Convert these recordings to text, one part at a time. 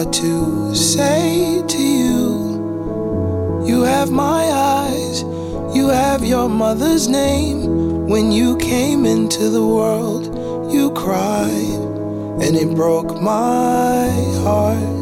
what to say to you. You have my eyes, you have your mother's name. When you came into the world, you cried, and it broke my heart.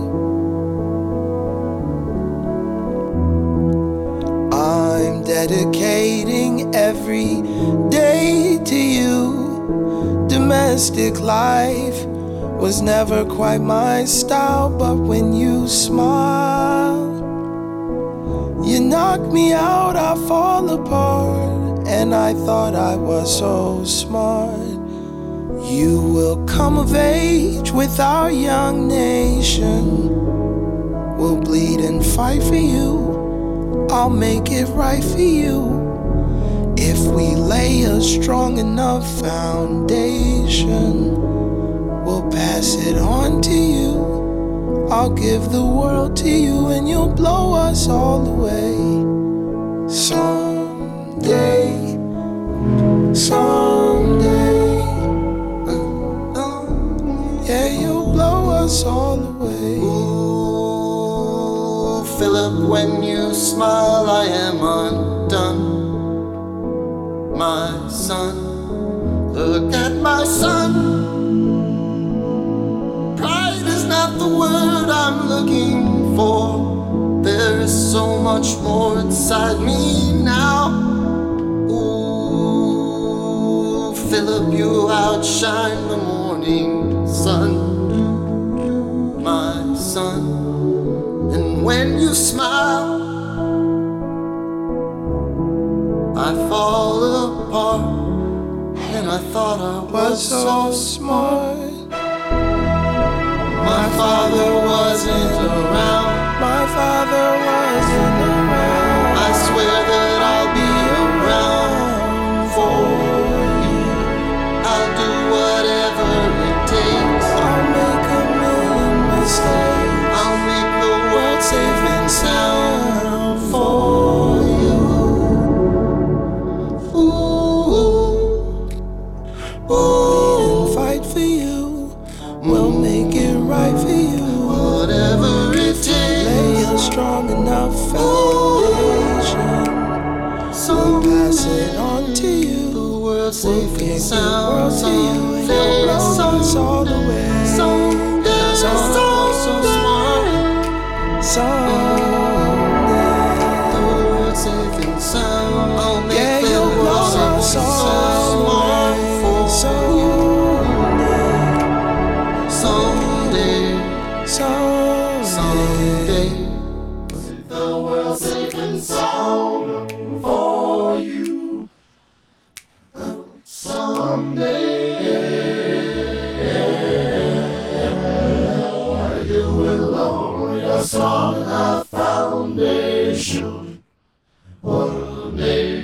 I'm dedicating every day to you. Domestic life was never quite my style, but when you smile, you knock me out, I fall apart, and I thought I was so smart. You will come of age with our young nation. We'll bleed and fight for you. I'll make it right for you. If we lay a strong enough foundation, we'll pass it on to you. I'll give the world to you, and you'll blow us all away. Someday, someday, yeah, you'll blow us all away. Ooh, Philip, when you smile, I am undone. My son, look at my son. Pride is not the word I'm looking for. There is so much more inside me now. Ooh, Philip, you outshine the morning sun, my son. And when you smile, I fall apart, and I thought I was so smart. My father wasn't around. My father wasn't around. I swear that I'll be around for you. I'll do whatever it takes. I'll make a million mistakes. I'll make the world safe and sound for you. And fight for you. We'll make it right for you. Whatever it takes. Lay a strong enough foundation. So we'll pass it on to you. the world safe We'll and give the sound. world to you, and you'll blow us all the way. Someday, so smart. Someday, The world safe and sound. I'll make yeah, the you'll world blow safe and us all smart the for way. someday. Someday. The world safe and sound for you. Someday you will own your strong enough foundation. One day